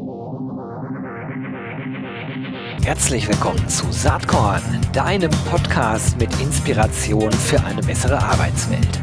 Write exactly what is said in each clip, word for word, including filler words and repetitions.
Herzlich willkommen zu Saatkorn, deinem Podcast mit Inspiration für eine bessere Arbeitswelt.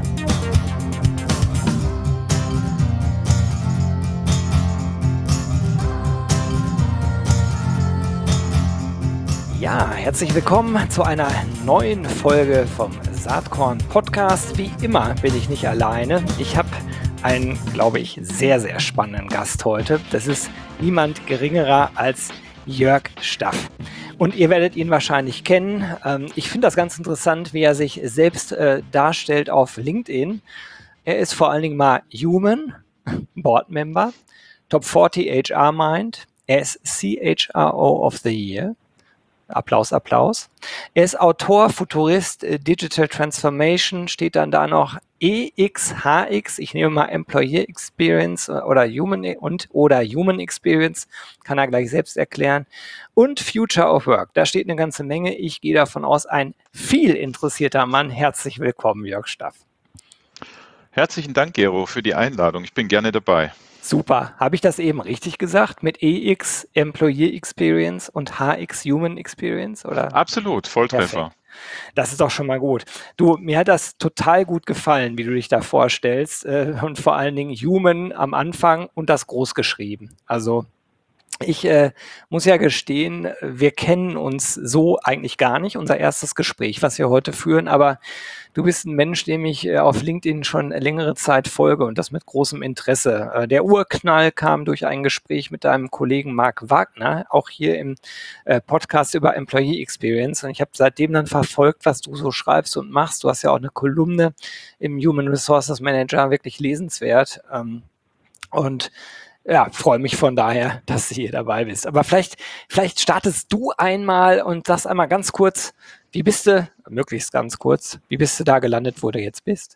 Ja, herzlich willkommen zu einer neuen Folge vom Saatkorn Podcast. Wie immer bin ich nicht alleine. Ich habe einen, glaube ich, sehr, sehr spannenden Gast heute. Das ist niemand geringerer als Jörg Staff. Und ihr werdet ihn wahrscheinlich kennen. Ähm, ich finde das ganz interessant, wie er sich selbst äh, darstellt auf LinkedIn. Er ist vor allen Dingen mal Human, Board-Member, Top vierzig H R Mind. Er ist C H R O of the Year. Applaus, Applaus. Er ist Autor, Futurist, äh, Digital Transformation, steht dann da noch E X H X, ich nehme mal Employee Experience oder Human und oder Human Experience, kann er gleich selbst erklären. Und Future of Work, da steht eine ganze Menge. Ich gehe davon aus, ein viel interessierter Mann. Herzlich willkommen, Jörg Staff. Herzlichen Dank, Gero, für die Einladung. Ich bin gerne dabei. Super. Habe ich das eben richtig gesagt? Mit E X Employee Experience und H X Human Experience? Oder? Absolut, Volltreffer. Perfekt. Das ist doch schon mal gut. Du, mir hat das total gut gefallen, wie du dich da vorstellst. Äh, und vor allen Dingen Human am Anfang und das groß geschrieben. Also ich äh, muss ja gestehen, wir kennen uns so eigentlich gar nicht, unser erstes Gespräch, was wir heute führen, aber du bist ein Mensch, dem ich äh, auf LinkedIn schon längere Zeit folge und das mit großem Interesse. Äh, der Urknall kam durch ein Gespräch mit deinem Kollegen Marc Wagner, auch hier im äh, Podcast über Employee Experience, und ich habe seitdem dann verfolgt, was du so schreibst und machst. Du hast ja auch eine Kolumne im Human Resources Manager, wirklich lesenswert, ähm, und ja, freue mich von daher, dass du hier dabei bist. Aber vielleicht, vielleicht startest du einmal und sagst einmal ganz kurz, wie bist du, möglichst ganz kurz, wie bist du da gelandet, wo du jetzt bist?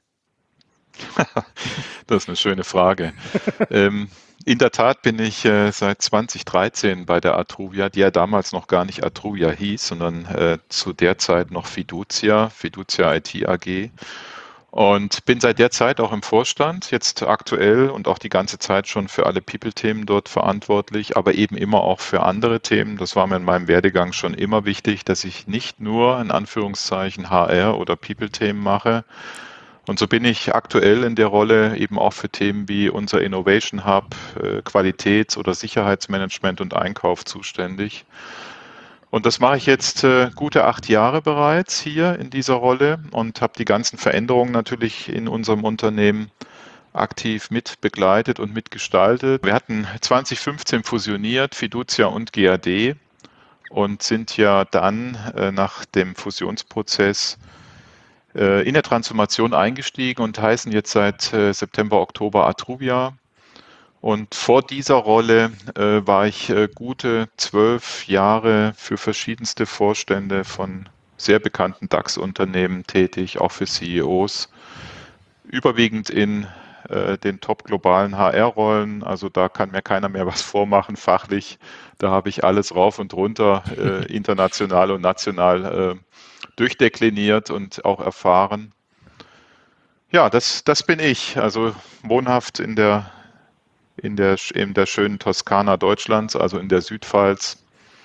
Das ist eine schöne Frage. ähm, in der Tat bin ich äh, seit zwanzig dreizehn bei der Atruvia, die ja damals noch gar nicht Atruvia hieß, sondern äh, zu der Zeit noch Fiducia, Fiducia I T A G. Und bin seit der Zeit auch im Vorstand, jetzt aktuell und auch die ganze Zeit schon für alle People-Themen dort verantwortlich, aber eben immer auch für andere Themen. Das war mir in meinem Werdegang schon immer wichtig, dass ich nicht nur in Anführungszeichen H R oder People-Themen mache. Und so bin ich aktuell in der Rolle eben auch für Themen wie unser Innovation Hub, Qualitäts- oder Sicherheitsmanagement und Einkauf zuständig. Und das mache ich jetzt äh, gute acht Jahre bereits hier in dieser Rolle und habe die ganzen Veränderungen natürlich in unserem Unternehmen aktiv mit begleitet und mitgestaltet. Wir hatten zwanzig fünfzehn fusioniert, Fiducia und G A D, und sind ja dann äh, nach dem Fusionsprozess äh, in der Transformation eingestiegen und heißen jetzt seit äh, September, Oktober Atruvia. Und vor dieser Rolle äh, war ich äh, gute zwölf Jahre für verschiedenste Vorstände von sehr bekannten DAX-Unternehmen tätig, auch für C E Os, überwiegend in äh, den top globalen H R-Rollen. Also da kann mir keiner mehr was vormachen fachlich. Da habe ich alles rauf und runter, äh, international und national äh, durchdekliniert und auch erfahren. Ja, das, das bin ich, also wohnhaft in der in der, in der schönen Toskana Deutschlands, also in der Südpfalz.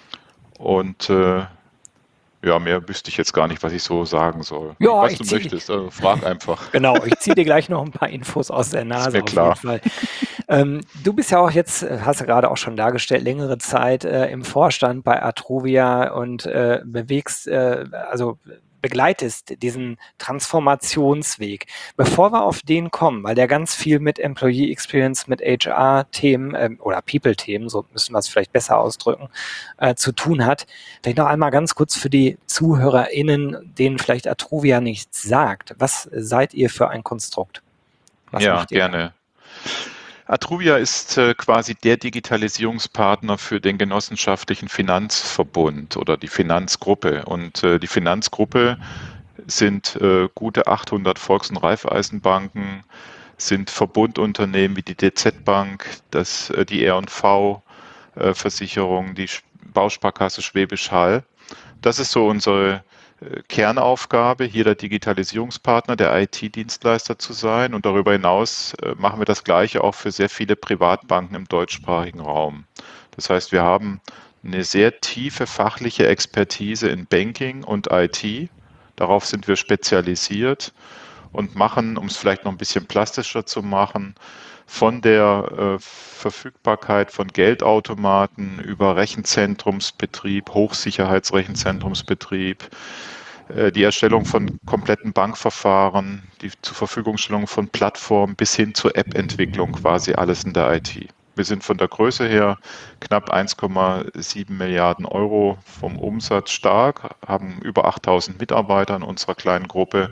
Und äh, ja, mehr wüsste ich jetzt gar nicht, was ich so sagen soll. Ja, was ich du zieh- möchtest, also frag einfach. Genau, ich ziehe dir gleich noch ein paar Infos aus der Nase mir auf klar. jeden Fall. Ähm, du bist ja auch jetzt, äh, hast du gerade auch schon dargestellt, längere Zeit äh, im Vorstand bei Atruvia und äh, bewegst, äh, also begleitest diesen Transformationsweg. Bevor wir auf den kommen, weil der ganz viel mit Employee Experience, mit H R-Themen ähm, oder People-Themen, so müssen wir es vielleicht besser ausdrücken, äh, zu tun hat, vielleicht noch einmal ganz kurz für die ZuhörerInnen, denen vielleicht Atruvia nichts sagt. Was seid ihr für ein Konstrukt? Was Ja, macht ihr da? gerne. Atruvia ist äh, quasi der Digitalisierungspartner für den genossenschaftlichen Finanzverbund oder die Finanzgruppe. Und äh, die Finanzgruppe sind äh, gute achthundert Volks- und Raiffeisenbanken, sind Verbundunternehmen wie die D Z Bank, das, äh, die R und V-Versicherung, die Sch- Bausparkasse Schwäbisch Hall. Das ist so unsere äh, Kernaufgabe, hier der Digitalisierungspartner, der I T-Dienstleister zu sein. Und darüber hinaus äh, machen wir das Gleiche auch für sehr viele Privatbanken im deutschsprachigen Raum. Das heißt, wir haben eine sehr tiefe fachliche Expertise in Banking und I T. Darauf sind wir spezialisiert und machen, um es vielleicht noch ein bisschen plastischer zu machen, von der äh, Verfügbarkeit von Geldautomaten über Rechenzentrumsbetrieb, Hochsicherheitsrechenzentrumsbetrieb, äh, die Erstellung von kompletten Bankverfahren, die zur Verfügungstellung von Plattformen bis hin zur App-Entwicklung, quasi alles in der I T. Wir sind von der Größe her knapp eins Komma sieben Milliarden Euro vom Umsatz stark, haben über achttausend Mitarbeiter in unserer kleinen Gruppe.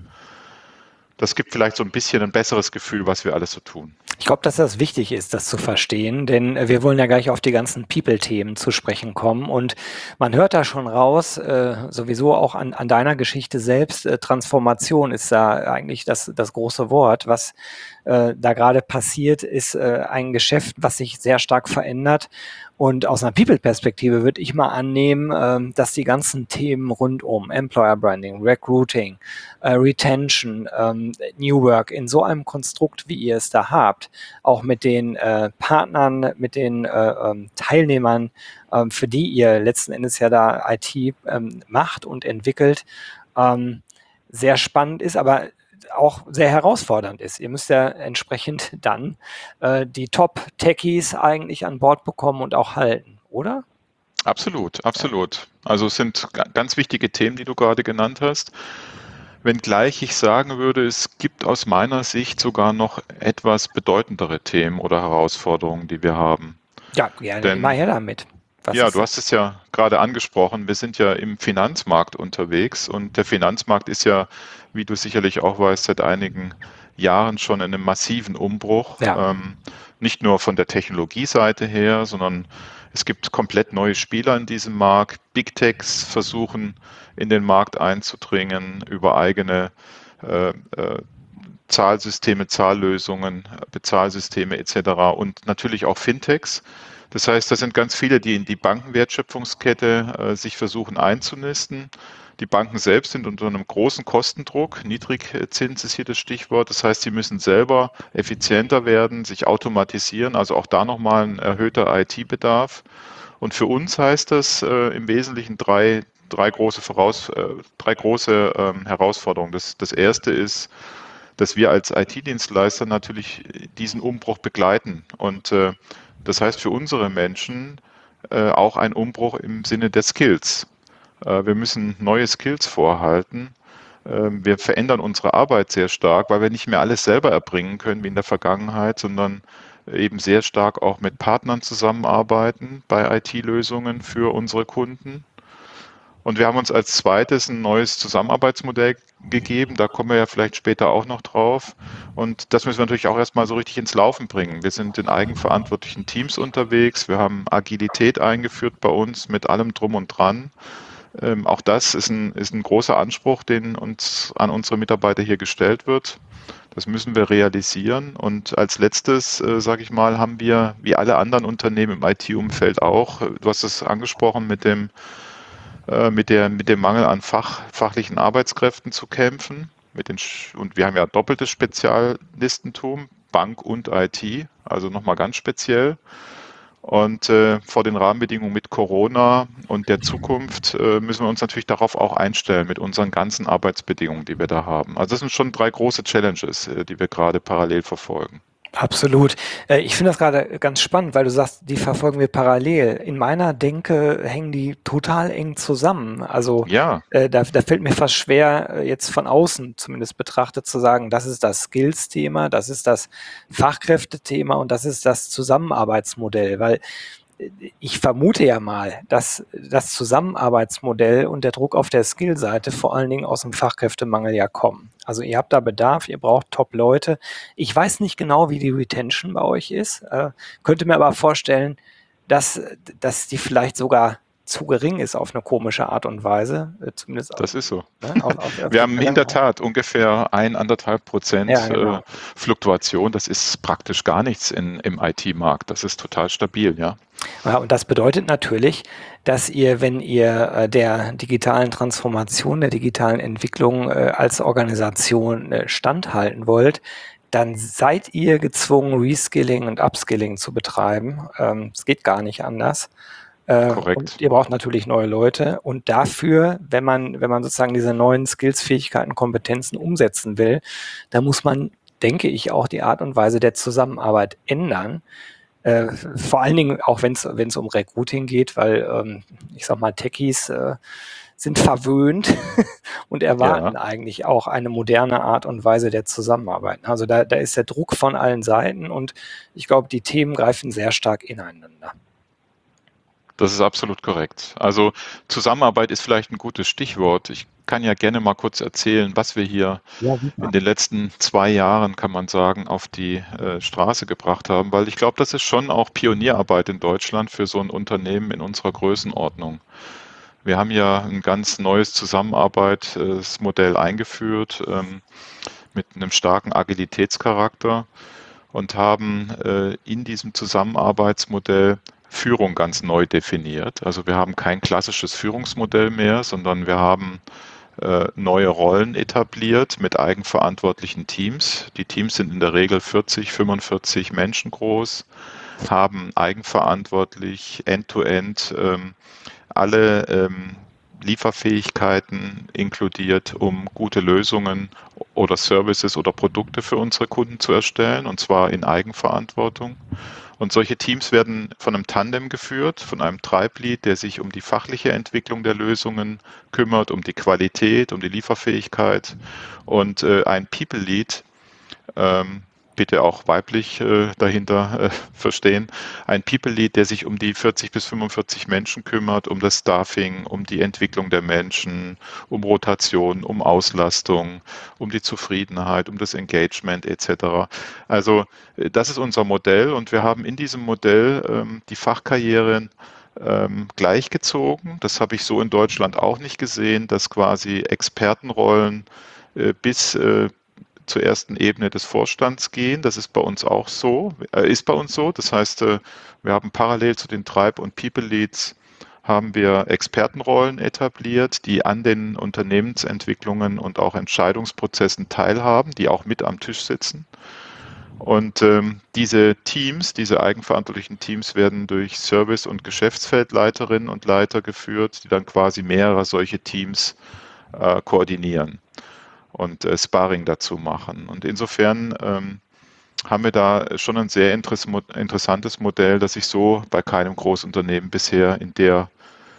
Das gibt vielleicht so ein bisschen ein besseres Gefühl, was wir alles so tun. Ich glaube, dass das wichtig ist, das zu verstehen, denn äh, wir wollen ja gleich auf die ganzen People-Themen zu sprechen kommen und man hört da schon raus, äh, sowieso auch an, an deiner Geschichte selbst, äh, Transformation ist da eigentlich das, das große Wort. Was äh, da gerade passiert, ist äh, ein Geschäft, was sich sehr stark verändert. Und aus einer People-Perspektive würde ich mal annehmen, ähm, dass die ganzen Themen rund um Employer Branding, Recruiting, äh, Retention, ähm, New Work in so einem Konstrukt, wie ihr es da habt, auch mit den äh, Partnern, mit den äh, ähm, Teilnehmern, ähm, für die ihr letzten Endes ja da I T ähm, macht und entwickelt, ähm, sehr spannend ist, aber auch sehr herausfordernd ist. Ihr müsst ja entsprechend dann äh, die Top-Techies eigentlich an Bord bekommen und auch halten, oder? Absolut, absolut. Also es sind ga- ganz wichtige Themen, die du gerade genannt hast. Wenngleich ich sagen würde, es gibt aus meiner Sicht sogar noch etwas bedeutendere Themen oder Herausforderungen, die wir haben. Ja, gerne, immer Denn her damit. Was ja, ist du hast das? es ja gerade angesprochen, wir sind ja im Finanzmarkt unterwegs und der Finanzmarkt ist ja, wie du sicherlich auch weißt, seit einigen Jahren schon in einem massiven Umbruch. Ja, Ähm, nicht nur von der Technologieseite her, sondern es gibt komplett neue Spieler in diesem Markt. Big Techs versuchen in den Markt einzudringen über eigene äh, äh, Zahlsysteme, Zahllösungen, Bezahlsysteme et cetera und natürlich auch Fintechs. Das heißt, das sind ganz viele, die in die Bankenwertschöpfungskette äh, sich versuchen einzunisten. Die Banken selbst sind unter einem großen Kostendruck. Niedrigzins ist hier das Stichwort. Das heißt, sie müssen selber effizienter werden, sich automatisieren. Also auch da nochmal ein erhöhter I T-Bedarf. Und für uns heißt das äh, im Wesentlichen drei, drei große, Voraus, äh, drei große ähm, Herausforderungen. Das, das erste ist, dass wir als I T-Dienstleister natürlich diesen Umbruch begleiten. Und äh, das heißt für unsere Menschen äh, auch ein Umbruch im Sinne der Skills. Äh, wir müssen neue Skills vorhalten. Äh, wir verändern unsere Arbeit sehr stark, weil wir nicht mehr alles selber erbringen können wie in der Vergangenheit, sondern eben sehr stark auch mit Partnern zusammenarbeiten bei I T-Lösungen für unsere Kunden. Und wir haben uns als zweites ein neues Zusammenarbeitsmodell gegeben. Da kommen wir ja vielleicht später auch noch drauf. Und das müssen wir natürlich auch erstmal so richtig ins Laufen bringen. Wir sind in eigenverantwortlichen Teams unterwegs. Wir haben Agilität eingeführt bei uns mit allem Drum und Dran. Ähm, auch das ist ein, ist ein großer Anspruch, den uns an unsere Mitarbeiter hier gestellt wird. Das müssen wir realisieren. Und als letztes, äh, sage ich mal, haben wir, wie alle anderen Unternehmen im I T-Umfeld auch, äh, du hast es angesprochen, mit dem mit der, mit dem Mangel an Fach, fachlichen Arbeitskräften zu kämpfen. Mit den, und wir haben ja doppeltes Spezialistentum, Bank und I T, also nochmal ganz speziell. Und äh, vor den Rahmenbedingungen mit Corona und der Zukunft äh, müssen wir uns natürlich darauf auch einstellen mit unseren ganzen Arbeitsbedingungen, die wir da haben. Also das sind schon drei große Challenges, äh, die wir gerade parallel verfolgen. absolut. Äh, Ich finde das gerade ganz spannend, weil du sagst, die verfolgen wir parallel. In meiner Denke hängen die total eng zusammen. Also Ja, äh, da, da fällt mir fast schwer, äh, jetzt von außen zumindest betrachtet zu sagen, das ist das Skills-Thema, das ist das Fachkräftethema und das ist das Zusammenarbeitsmodell, weil ich vermute ja mal, dass das Zusammenarbeitsmodell und der Druck auf der Skill-Seite vor allen Dingen aus dem Fachkräftemangel ja kommen. Also ihr habt da Bedarf, ihr braucht Top-Leute. Ich weiß nicht genau, wie die Retention bei euch ist, äh, könnte mir aber vorstellen, dass, dass die vielleicht sogar zu gering ist auf eine komische Art und Weise, äh, zumindest das ist so. ne, auf, auf, auf Wir die haben in der Vergangenheit. Tat ungefähr ein, anderthalb Ja, Prozent äh, genau. Fluktuation. Das ist praktisch gar nichts in, im I T-Markt. Das ist total stabil, ja. Ja, und das bedeutet natürlich, dass ihr, wenn ihr äh, der digitalen Transformation, der digitalen Entwicklung äh, als Organisation äh, standhalten wollt, dann seid ihr gezwungen, Reskilling und Upskilling zu betreiben. Ähm, es geht gar nicht anders. Äh, und Korrekt. ihr braucht natürlich neue Leute. Und dafür, wenn man, wenn man sozusagen diese neuen Skills, Fähigkeiten, Kompetenzen umsetzen will, da muss man, denke ich, auch die Art und Weise der Zusammenarbeit ändern. Äh, vor allen Dingen auch, wenn es wenn es um Recruiting geht, weil ähm, ich sag mal, Techies äh, sind verwöhnt und Ja. erwarten eigentlich auch eine moderne Art und Weise der Zusammenarbeit. Also da, da ist der Druck von allen Seiten und ich glaube, die Themen greifen sehr stark ineinander. Das ist absolut korrekt. Also Zusammenarbeit ist vielleicht ein gutes Stichwort. Ich kann ja gerne mal kurz erzählen, was wir hier Ja, super. in den letzten zwei Jahren, kann man sagen, auf die äh, Straße gebracht haben, weil ich glaube, das ist schon auch Pionierarbeit in Deutschland für so ein Unternehmen in unserer Größenordnung. Wir haben ja ein ganz neues Zusammenarbeitsmodell eingeführt ähm, mit einem starken Agilitätscharakter und haben äh, in diesem Zusammenarbeitsmodell Führung ganz neu definiert. Also wir haben kein klassisches Führungsmodell mehr, sondern wir haben äh, neue Rollen etabliert mit eigenverantwortlichen Teams. Die Teams sind in der Regel vierzig, fünfundvierzig Menschen groß, haben eigenverantwortlich end-to-end ähm, alle ähm, Lieferfähigkeiten inkludiert, um gute Lösungen oder Services oder Produkte für unsere Kunden zu erstellen, und zwar in Eigenverantwortung. Und solche Teams werden von einem Tandem geführt, von einem Tribe-Lead, der sich um die fachliche Entwicklung der Lösungen kümmert, um die Qualität, um die Lieferfähigkeit, und äh, ein People-Lead, ähm, bitte auch weiblich äh, dahinter äh, verstehen, ein People Lead, der sich um die vierzig bis fünfundvierzig Menschen kümmert, um das Staffing, um die Entwicklung der Menschen, um Rotation, um Auslastung, um die Zufriedenheit, um das Engagement et cetera. Also äh, das ist unser Modell, und wir haben in diesem Modell ähm, die Fachkarrieren ähm, gleichgezogen. Das habe ich so in Deutschland auch nicht gesehen, dass quasi Expertenrollen äh, bis äh, zur ersten Ebene des Vorstands gehen. Das ist bei uns auch so, äh, ist bei uns so. Das heißt, äh, wir haben parallel zu den Tribe- und People-Leads haben wir Expertenrollen etabliert, die an den Unternehmensentwicklungen und auch Entscheidungsprozessen teilhaben, die auch mit am Tisch sitzen. Und ähm, diese Teams, diese eigenverantwortlichen Teams werden durch Service- und Geschäftsfeldleiterinnen und Leiter geführt, die dann quasi mehrere solche Teams äh, koordinieren und äh, Sparring dazu machen. Und insofern ähm, haben wir da schon ein sehr interessantes Modell, das ich so bei keinem Großunternehmen bisher in der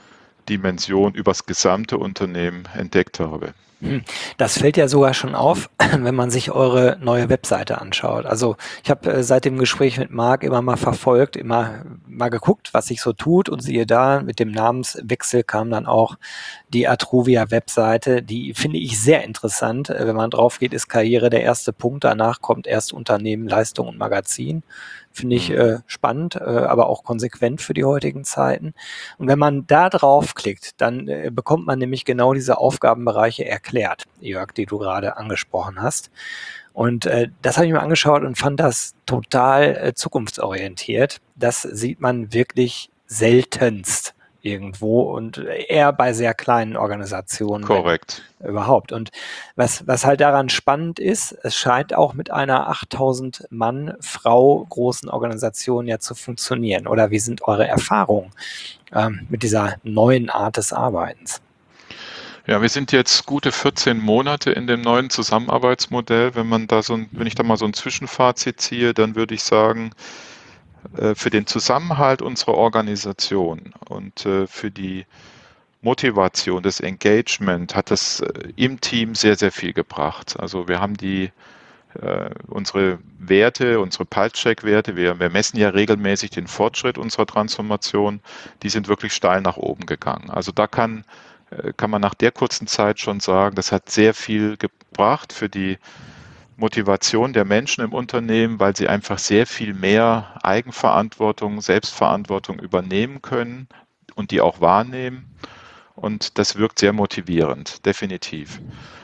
Dimension übers gesamte Unternehmen entdeckt habe. Hm, Das fällt ja sogar schon auf, wenn man sich eure neue Webseite anschaut. Also ich habe äh, seit dem Gespräch mit Marc immer mal verfolgt, immer mal geguckt, was sich so tut, und siehe da, mit dem Namenswechsel kam dann auch die Atruvia-Webseite. Die finde ich sehr interessant. Äh, Wenn man drauf geht, ist Karriere der erste Punkt. Danach kommt erst Unternehmen, Leistung und Magazin. Finde ich Mhm. äh, spannend, äh, aber auch konsequent für die heutigen Zeiten. Und wenn man da draufklickt, dann äh, bekommt man nämlich genau diese Aufgabenbereiche erklärt, Jörg, die du gerade angesprochen hast. Und äh, das habe ich mir angeschaut und fand das total äh, zukunftsorientiert. Das sieht man wirklich seltenst irgendwo und eher bei sehr kleinen Organisationen, wenn Korrekt. überhaupt. Und was, was halt daran spannend ist, es scheint auch mit einer achttausend Mann, Frau großen Organisation ja zu funktionieren. Oder wie sind eure Erfahrungen ähm, mit dieser neuen Art des Arbeitens? Ja, wir sind jetzt gute vierzehn Monate in dem neuen Zusammenarbeitsmodell. Wenn man da so ein, wenn ich da mal so ein Zwischenfazit ziehe, dann würde ich sagen, äh, für den Zusammenhalt unserer Organisation und äh, für die Motivation, das Engagement hat das äh, im Team sehr, sehr viel gebracht. Also wir haben die äh, unsere Werte, unsere Pulse-Check-Werte, wir, wir messen ja regelmäßig den Fortschritt unserer Transformation, die sind wirklich steil nach oben gegangen. Also da kann, äh, kann man nach der kurzen Zeit schon sagen, das hat sehr viel gebracht für die Motivation der Menschen im Unternehmen, weil sie einfach sehr viel mehr Eigenverantwortung, Selbstverantwortung übernehmen können und die auch wahrnehmen. Und das wirkt sehr motivierend, definitiv.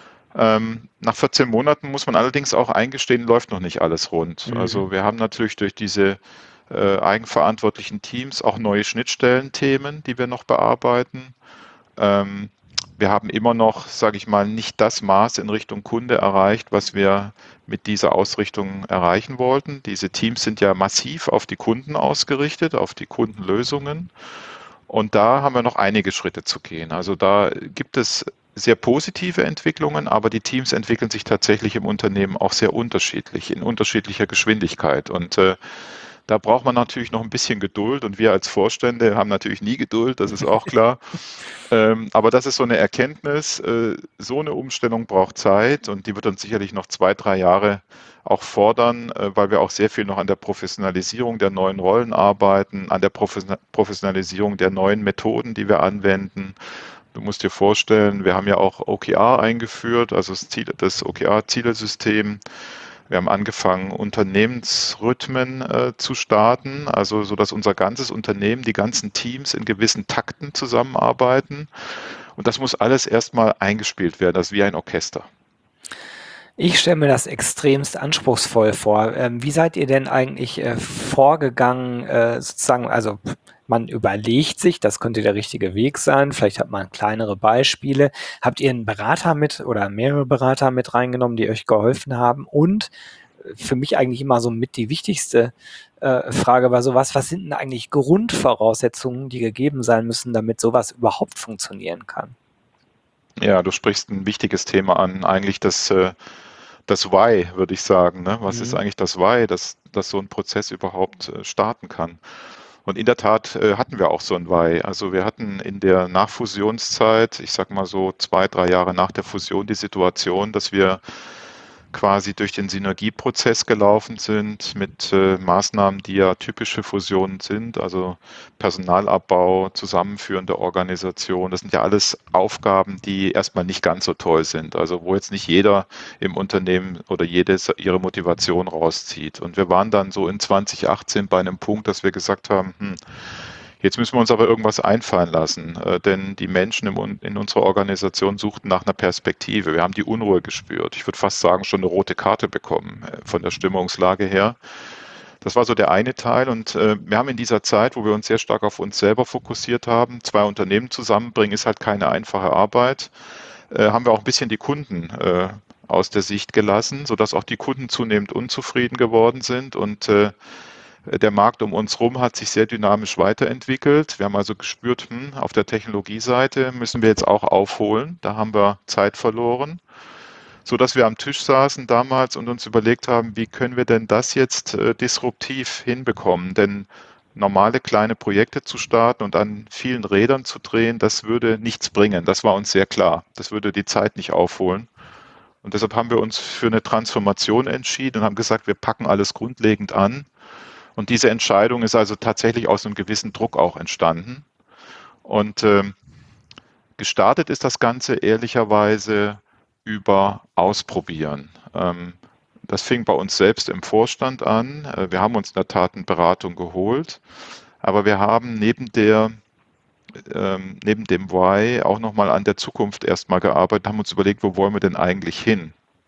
Ähm, nach vierzehn Monaten muss man allerdings auch eingestehen, läuft noch nicht alles rund. Mhm. Also wir haben natürlich durch diese äh, eigenverantwortlichen Teams auch neue Schnittstellenthemen, die wir noch bearbeiten. Ähm, wir haben immer noch, sage ich mal, nicht das Maß in Richtung Kunde erreicht, was wir mit dieser Ausrichtung erreichen wollten. Diese Teams sind ja massiv auf die Kunden ausgerichtet, auf die Kundenlösungen. Und da haben wir noch einige Schritte zu gehen. Also da gibt es sehr positive Entwicklungen, aber die Teams entwickeln sich tatsächlich im Unternehmen auch sehr unterschiedlich, in unterschiedlicher Geschwindigkeit. Und äh, da braucht man natürlich noch ein bisschen Geduld und wir als Vorstände haben natürlich nie Geduld, das ist auch klar. Ähm, aber das ist so eine Erkenntnis, äh, so eine Umstellung braucht Zeit und die wird uns sicherlich noch zwei, drei Jahre auch fordern, äh, weil wir auch sehr viel noch an der Professionalisierung der neuen Rollen arbeiten, an der Profes- Professionalisierung der neuen Methoden, die wir anwenden. Du musst dir vorstellen, wir haben ja auch O K R eingeführt, also das, Ziel, das O K R-Zielesystem. Wir haben angefangen, Unternehmensrhythmen äh, zu starten, also so dass unser ganzes Unternehmen, die ganzen Teams in gewissen Takten zusammenarbeiten. Und das muss alles erstmal eingespielt werden, das ist wie ein Orchester. Ich stelle mir das extremst anspruchsvoll vor. Ähm, wie seid ihr denn eigentlich äh, vorgegangen, äh, sozusagen, also man überlegt sich, das könnte der richtige Weg sein, vielleicht hat man kleinere Beispiele. Habt ihr einen Berater mit oder mehrere Berater mit reingenommen, die euch geholfen haben? Und äh, für mich eigentlich immer so mit die wichtigste äh, Frage war sowas, was sind denn eigentlich Grundvoraussetzungen, die gegeben sein müssen, damit sowas überhaupt funktionieren kann? Ja, du sprichst ein wichtiges Thema an, eigentlich das, äh, das Why, würde ich sagen. Ne? Was ist Mhm. eigentlich das Why, dass, dass so ein Prozess überhaupt äh, starten kann? Und in der Tat äh, hatten wir auch so ein Why. Also wir hatten in der Nachfusionszeit, ich sag mal so zwei, drei Jahre nach der Fusion, die Situation, dass wir quasi durch den Synergieprozess gelaufen sind mit äh, Maßnahmen, die ja typische Fusionen sind, also Personalabbau, zusammenführende Organisation. Das sind ja alles Aufgaben, die erstmal nicht ganz so toll sind. Also wo jetzt nicht jeder im Unternehmen oder jede ihre Motivation rauszieht. Und wir waren dann so in zwanzig achtzehn bei einem Punkt, dass wir gesagt haben, hm, jetzt müssen wir uns aber irgendwas einfallen lassen, äh, denn die Menschen im, in unserer Organisation suchten nach einer Perspektive. Wir haben die Unruhe gespürt. Ich würde fast sagen, schon eine rote Karte bekommen äh, von der Stimmungslage her. Das war so der eine Teil und äh, wir haben in dieser Zeit, wo wir uns sehr stark auf uns selber fokussiert haben, zwei Unternehmen zusammenbringen, ist halt keine einfache Arbeit, äh, haben wir auch ein bisschen die Kunden äh, aus der Sicht gelassen, sodass auch die Kunden zunehmend unzufrieden geworden sind und äh, der Markt um uns herum hat sich sehr dynamisch weiterentwickelt. Wir haben also gespürt, hm, auf der Technologieseite müssen wir jetzt auch aufholen. Da haben wir Zeit verloren, so dass wir am Tisch saßen damals und uns überlegt haben, wie können wir denn das jetzt äh, disruptiv hinbekommen? Denn normale kleine Projekte zu starten und an vielen Rädern zu drehen, das würde nichts bringen. Das war uns sehr klar. Das würde die Zeit nicht aufholen. Und deshalb haben wir uns für eine Transformation entschieden und haben gesagt, wir packen alles grundlegend an. Und diese Entscheidung ist also tatsächlich aus einem gewissen Druck auch entstanden. Und ähm, gestartet ist das Ganze ehrlicherweise über Ausprobieren. Ähm, das fing bei uns selbst im Vorstand an. Äh, Wir haben uns in der Tat eine Beratung geholt, aber wir haben neben der ähm, neben dem Why auch nochmal an der Zukunft erstmal gearbeitet, haben uns überlegt, wo wollen wir denn eigentlich hin?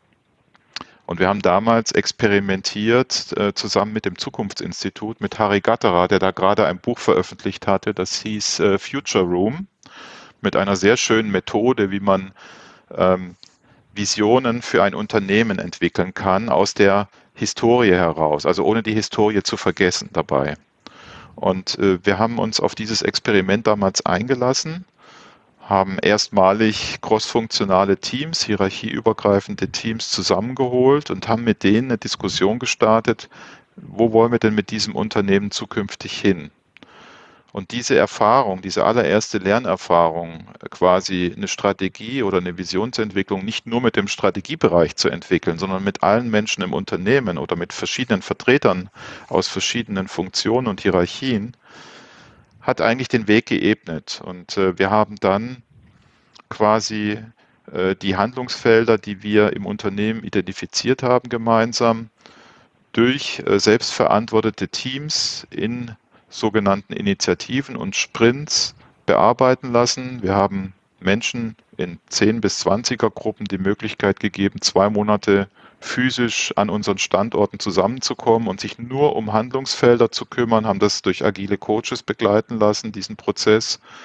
Und wir haben damals experimentiert, äh, zusammen mit dem Zukunftsinstitut, mit Harry Gatterer, der da gerade ein Buch veröffentlicht hatte, das hieß äh, Future Room, mit einer sehr schönen Methode, wie man ähm, Visionen für ein Unternehmen entwickeln kann, aus der Historie heraus, also ohne die Historie zu vergessen dabei. Und äh, wir haben uns auf dieses Experiment damals eingelassen, haben erstmalig crossfunktionale Teams, hierarchieübergreifende Teams zusammengeholt und haben mit denen eine Diskussion gestartet, wo wollen wir denn mit diesem Unternehmen zukünftig hin? Und diese Erfahrung, diese allererste Lernerfahrung, quasi eine Strategie oder eine Visionsentwicklung nicht nur mit dem Strategiebereich zu entwickeln, sondern mit allen Menschen im Unternehmen oder mit verschiedenen Vertretern aus verschiedenen Funktionen und Hierarchien, hat eigentlich den Weg geebnet. Und äh, wir haben dann quasi äh, die Handlungsfelder, die wir im Unternehmen identifiziert haben, gemeinsam durch äh, selbstverantwortete Teams in sogenannten Initiativen und Sprints bearbeiten lassen. Wir haben Menschen in zehn bis zwanziger Gruppen die Möglichkeit gegeben, zwei Monate physisch an unseren Standorten zusammenzukommen und sich nur um Handlungsfelder zu kümmern, haben das durch agile Coaches begleiten lassen, diesen Prozess,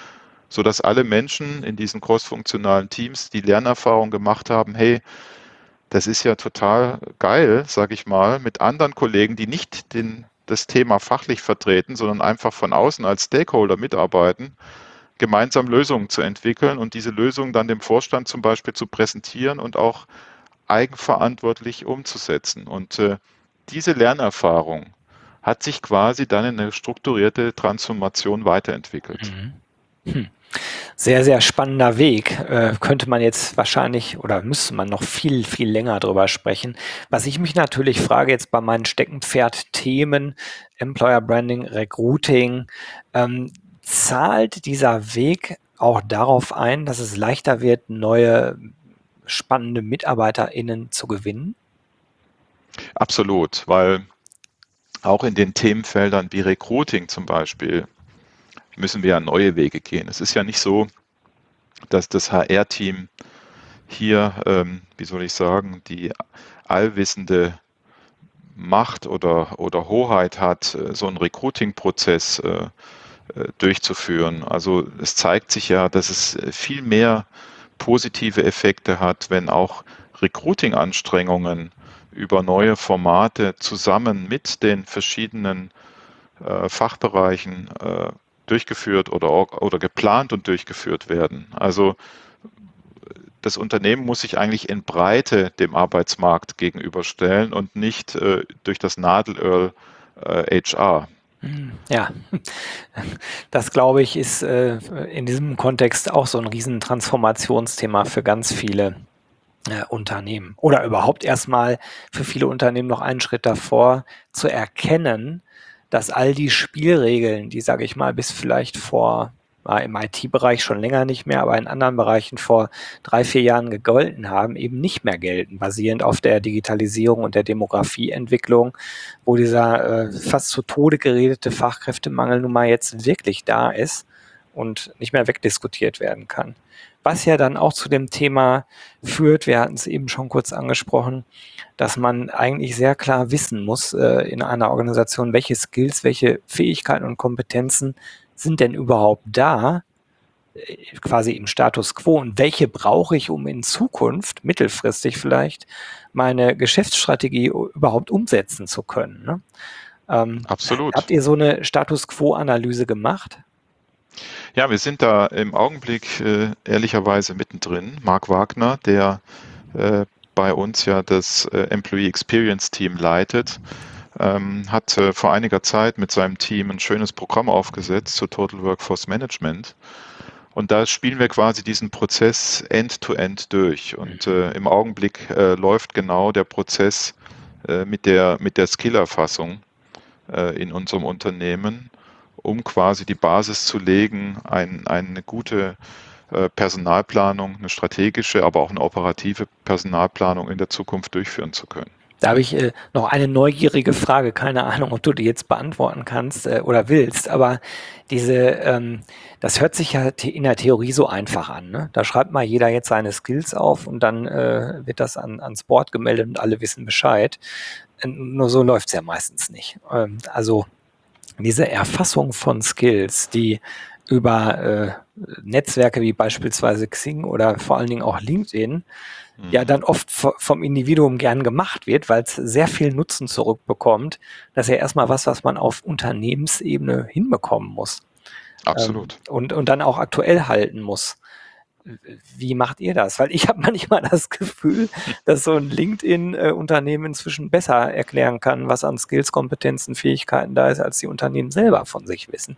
sodass alle Menschen in diesen crossfunktionalen Teams die Lernerfahrung gemacht haben, hey, das ist ja total geil, sage ich mal, mit anderen Kollegen, die nicht den, das Thema fachlich vertreten, sondern einfach von außen als Stakeholder mitarbeiten, gemeinsam Lösungen zu entwickeln und diese Lösungen dann dem Vorstand zum Beispiel zu präsentieren und auch eigenverantwortlich umzusetzen. Und äh, diese Lernerfahrung hat sich quasi dann in eine strukturierte Transformation weiterentwickelt. Mhm. Hm. Sehr, sehr spannender Weg. Äh, könnte man jetzt wahrscheinlich oder müsste man noch viel, viel länger drüber sprechen. Was ich mich natürlich frage jetzt bei meinen Steckenpferd-Themen, Employer Branding, Recruiting, ähm, zahlt dieser Weg auch darauf ein, dass es leichter wird, neue spannende MitarbeiterInnen zu gewinnen? Absolut, weil auch in den Themenfeldern wie Recruiting zum Beispiel müssen wir ja neue Wege gehen. Es ist ja nicht so, dass das H R-Team hier, ähm, wie soll ich sagen, die allwissende Macht oder, oder Hoheit hat, äh, so einen Recruiting-Prozess äh, äh, durchzuführen. Also es zeigt sich ja, dass es äh, viel mehr positive Effekte hat, wenn auch Recruiting-Anstrengungen über neue Formate zusammen mit den verschiedenen äh, Fachbereichen äh, durchgeführt oder, oder geplant und durchgeführt werden. Also das Unternehmen muss sich eigentlich in Breite dem Arbeitsmarkt gegenüberstellen und nicht äh, durch das Nadelöhr äh, H R. Ja, das glaube ich ist äh, in diesem Kontext auch so ein Riesentransformationsthema für ganz viele äh, Unternehmen. Oder überhaupt erstmal für viele Unternehmen noch einen Schritt davor zu erkennen, dass all die Spielregeln, die, sage ich mal, bis vielleicht vor ja, im I T-Bereich schon länger nicht mehr, aber in anderen Bereichen vor drei, vier Jahren gegolten haben, eben nicht mehr gelten, basierend auf der Digitalisierung und der Demografieentwicklung, wo dieser äh, fast zu Tode geredete Fachkräftemangel nun mal jetzt wirklich da ist und nicht mehr wegdiskutiert werden kann. Was ja dann auch zu dem Thema führt, wir hatten es eben schon kurz angesprochen, dass man eigentlich sehr klar wissen muss äh, in einer Organisation, welche Skills, welche Fähigkeiten und Kompetenzen sind denn überhaupt da, äh, quasi im Status quo, und welche brauche ich, um in Zukunft, mittelfristig vielleicht, meine Geschäftsstrategie überhaupt umsetzen zu können. Ne? Ähm, Absolut. habt ihr so eine Status Quo-Analyse gemacht? Ja, wir sind da im Augenblick äh, ehrlicherweise mittendrin. Marc Wagner, der äh, bei uns ja das äh, Employee Experience Team leitet, ähm, hat äh, vor einiger Zeit mit seinem Team ein schönes Programm aufgesetzt zur Total Workforce Management. Und da spielen wir quasi diesen Prozess end-to-end durch. Und äh, im Augenblick äh, läuft genau der Prozess äh, mit der, mit der Skillerfassung äh, in unserem Unternehmen, um quasi die Basis zu legen, ein, eine gute äh, Personalplanung, eine strategische, aber auch eine operative Personalplanung in der Zukunft durchführen zu können. Da habe ich äh, noch eine neugierige Frage, keine Ahnung, ob du die jetzt beantworten kannst äh, oder willst, aber diese, ähm, das hört sich ja the- in der Theorie so einfach an. Ne? Da schreibt mal jeder jetzt seine Skills auf und dann äh, wird das an, ans Board gemeldet und alle wissen Bescheid. Äh, nur so läuft es ja meistens nicht. Ähm, also diese Erfassung von Skills, die über äh, Netzwerke wie beispielsweise Xing oder vor allen Dingen auch LinkedIn ja dann oft v- vom Individuum gern gemacht wird, weil es sehr viel Nutzen zurückbekommt. Das ist ja erstmal was, was man auf Unternehmensebene hinbekommen muss. Absolut. Ähm, und, und dann auch aktuell halten muss. Wie macht ihr das? Weil ich habe manchmal das Gefühl, dass so ein LinkedIn-Unternehmen inzwischen besser erklären kann, was an Skills, Kompetenzen, Fähigkeiten da ist, als die Unternehmen selber von sich wissen.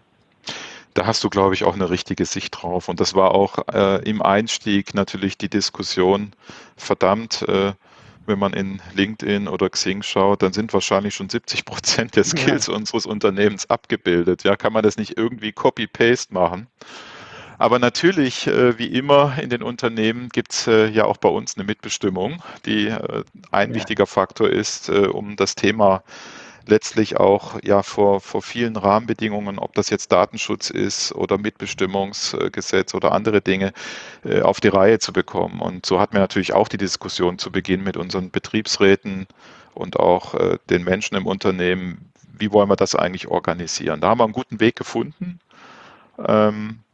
Da hast du, glaube ich, auch eine richtige Sicht drauf. Und das war auch äh, im Einstieg natürlich die Diskussion, verdammt, äh, wenn man in LinkedIn oder Xing schaut, dann sind wahrscheinlich schon siebzig Prozent der Skills ja. unseres Unternehmens abgebildet. Ja, kann man das nicht irgendwie Copy-Paste machen? Aber natürlich, äh, wie immer in den Unternehmen, gibt es äh, ja auch bei uns eine Mitbestimmung, die äh, ein ja. wichtiger Faktor ist, äh, um das Thema letztlich auch ja vor, vor vielen Rahmenbedingungen, ob das jetzt Datenschutz ist oder Mitbestimmungsgesetz oder andere Dinge, äh, auf die Reihe zu bekommen. Und so hatten wir natürlich auch die Diskussion zu Beginn mit unseren Betriebsräten und auch äh, den Menschen im Unternehmen, wie wollen wir das eigentlich organisieren? Da haben wir einen guten Weg gefunden. Ähm,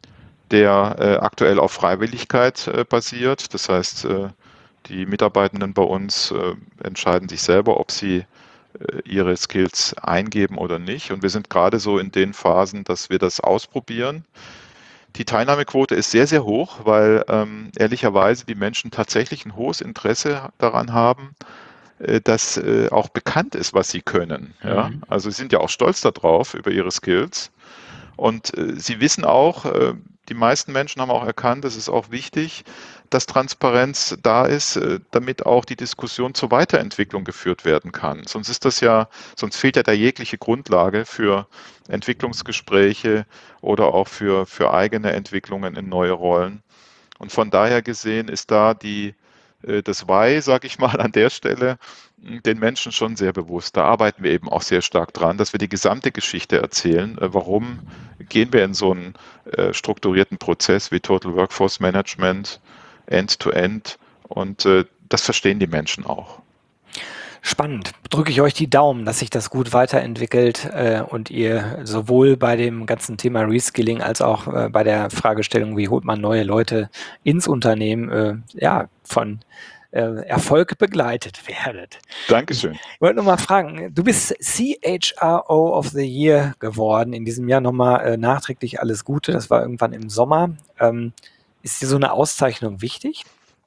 der äh, aktuell auf Freiwilligkeit äh, basiert. Das heißt, äh, die Mitarbeitenden bei uns äh, entscheiden sich selber, ob sie äh, ihre Skills eingeben oder nicht. Und wir sind gerade so in den Phasen, dass wir das ausprobieren. Die Teilnahmequote ist sehr, sehr hoch, weil ähm, ehrlicherweise die Menschen tatsächlich ein hohes Interesse daran haben, äh, dass äh, auch bekannt ist, was sie können. Ja? Mhm. Also sie sind ja auch stolz darauf, über ihre Skills. Und äh, sie wissen auch, äh, die meisten Menschen haben auch erkannt, es ist auch wichtig, dass Transparenz da ist, äh, damit auch die Diskussion zur Weiterentwicklung geführt werden kann. Sonst ist das ja, sonst fehlt ja da jegliche Grundlage für Entwicklungsgespräche oder auch für, für eigene Entwicklungen in neue Rollen. Und von daher gesehen ist da die, äh, das Why, sage ich mal, an der Stelle mh, den Menschen schon sehr bewusst. Da arbeiten wir eben auch sehr stark dran, dass wir die gesamte Geschichte erzählen. Äh, Warum gehen wir in so einen äh, strukturierten Prozess wie Total Workforce Management, End-to-End? Und äh, das verstehen die Menschen auch. Spannend. Drücke ich euch die Daumen, dass sich das gut weiterentwickelt äh, und ihr sowohl bei dem ganzen Thema Reskilling als auch äh, bei der Fragestellung, wie holt man neue Leute ins Unternehmen, äh, ja, von äh, Erfolg begleitet werdet. Ich Dankeschön. wollte noch mal fragen, du bist C H R O of the Year geworden in diesem Jahr. Nochmal äh, nachträglich alles Gute. Das war irgendwann im Sommer. Ähm, ist dir so eine Auszeichnung wichtig?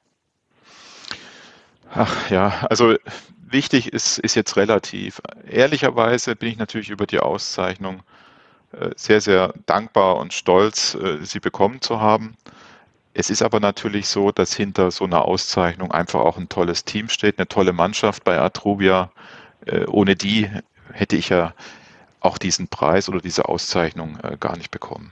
Ach ja, also wichtig ist, ist jetzt relativ. Ehrlicherweise bin ich natürlich über die Auszeichnung äh, sehr, sehr dankbar und stolz, äh, sie bekommen zu haben. Es ist aber natürlich so, dass hinter so einer Auszeichnung einfach auch ein tolles Team steht, eine tolle Mannschaft bei Atruvia. Äh, ohne die hätte ich ja auch diesen Preis oder diese Auszeichnung äh, gar nicht bekommen.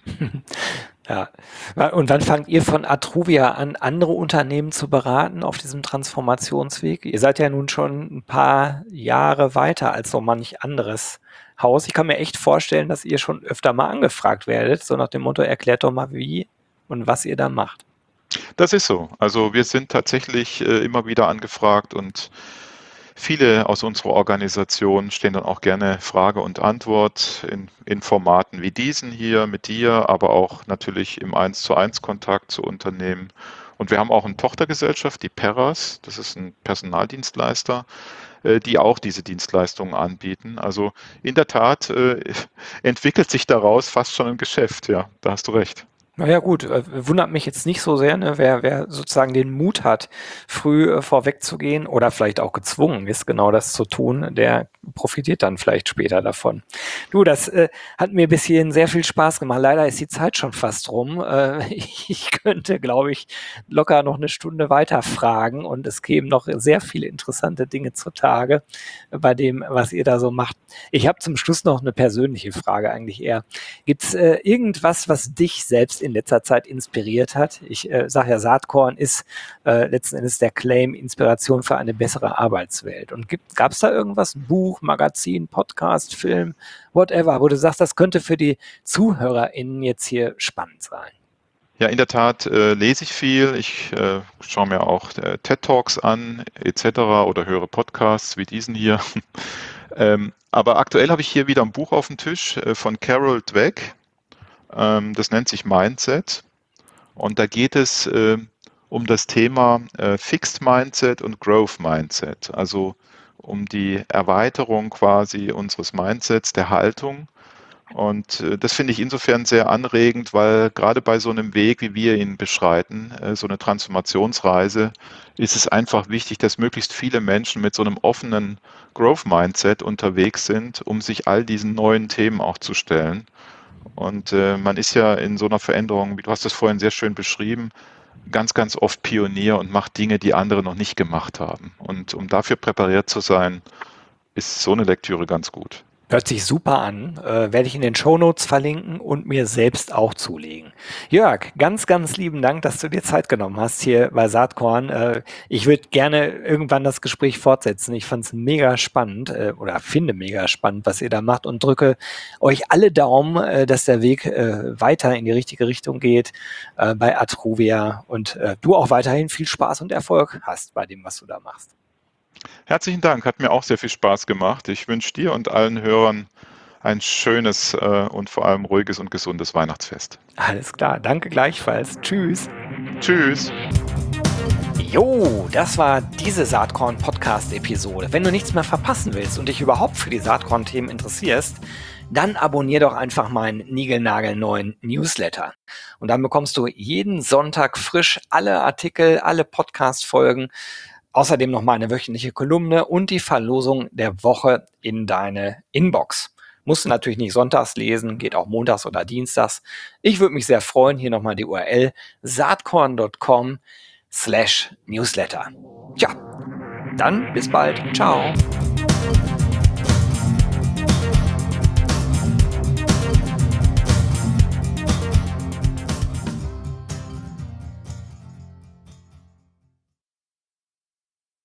Ja. Und wann fangt ihr von Atruvia an, andere Unternehmen zu beraten auf diesem Transformationsweg? Ihr seid ja nun schon ein paar Jahre weiter als so manch anderes Haus. Ich kann mir echt vorstellen, dass ihr schon öfter mal angefragt werdet, so nach dem Motto, erklärt doch mal wie und was ihr da macht. Das ist so. Also wir sind tatsächlich äh, immer wieder angefragt und viele aus unserer Organisation stehen dann auch gerne Frage und Antwort in, in Formaten wie diesen hier mit dir, aber auch natürlich im eins zu eins Kontakt zu Unternehmen. Und wir haben auch eine Tochtergesellschaft, die Peras, das ist ein Personaldienstleister, äh, die auch diese Dienstleistungen anbieten. Also in der Tat äh, entwickelt sich daraus fast schon ein Geschäft, ja, da hast du recht. Naja gut, äh, wundert mich jetzt nicht so sehr, ne? Wer, wer sozusagen den Mut hat, früh äh, vorwegzugehen oder vielleicht auch gezwungen ist, genau das zu tun, der profitiert dann vielleicht später davon. Du, das äh, hat mir bis hierhin sehr viel Spaß gemacht. Leider ist die Zeit schon fast rum. Äh, ich könnte, glaube ich, locker noch eine Stunde weiter fragen und es kämen noch sehr viele interessante Dinge zutage äh, bei dem, was ihr da so macht. Ich habe zum Schluss noch eine persönliche Frage eigentlich eher. Gibt es äh, irgendwas, was dich selbst in letzter Zeit inspiriert hat? Ich äh, sage ja, Saatkorn ist äh, letzten Endes der Claim Inspiration für eine bessere Arbeitswelt. Und gab es da irgendwas, ein Buch, Magazin, Podcast, Film, whatever, wo du sagst, das könnte für die ZuhörerInnen jetzt hier spannend sein? Ja, in der Tat äh, lese ich viel. Ich äh, schaue mir auch äh, TED Talks an, et cetera oder höre Podcasts wie diesen hier. ähm, aber aktuell habe ich hier wieder ein Buch auf dem Tisch äh, von Carol Dweck. Ähm, das nennt sich Mindset. Und da geht es äh, um das Thema äh, Fixed Mindset und Growth Mindset. Also um die Erweiterung quasi unseres Mindsets, der Haltung. Und äh, das finde ich insofern sehr anregend, weil gerade bei so einem Weg, wie wir ihn beschreiten, äh, so eine Transformationsreise, ist es einfach wichtig, dass möglichst viele Menschen mit so einem offenen Growth-Mindset unterwegs sind, um sich all diesen neuen Themen auch zu stellen. Und äh, man ist ja in so einer Veränderung, wie du hast das vorhin sehr schön beschrieben, ganz, ganz oft Pionier und macht Dinge, die andere noch nicht gemacht haben. Und um dafür präpariert zu sein, ist so eine Lektüre ganz gut. Hört sich super an. Äh, werde ich in den Shownotes verlinken und mir selbst auch zulegen. Jörg, ganz, ganz lieben Dank, dass du dir Zeit genommen hast hier bei Saatkorn. Äh, ich würde gerne irgendwann das Gespräch fortsetzen. Ich fand es mega spannend äh, oder finde mega spannend, was ihr da macht und drücke euch alle Daumen, äh, dass der Weg äh, weiter in die richtige Richtung geht äh, bei Atruvia und äh, du auch weiterhin viel Spaß und Erfolg hast bei dem, was du da machst. Herzlichen Dank, hat mir auch sehr viel Spaß gemacht. Ich wünsche dir und allen Hörern ein schönes äh, und vor allem ruhiges und gesundes Weihnachtsfest. Alles klar, danke gleichfalls. Tschüss. Tschüss. Jo, das war diese Saatkorn-Podcast-Episode. Wenn du nichts mehr verpassen willst und dich überhaupt für die Saatkorn-Themen interessierst, dann abonnier doch einfach meinen niegelnagelneuen Newsletter. Und dann bekommst du jeden Sonntag frisch alle Artikel, alle Podcast-Folgen, außerdem noch meine wöchentliche Kolumne und die Verlosung der Woche in deine Inbox. Musst du natürlich nicht sonntags lesen, geht auch montags oder dienstags. Ich würde mich sehr freuen, hier nochmal die U R L saatkorn punkt com slash newsletter. Tja, dann bis bald. Ciao.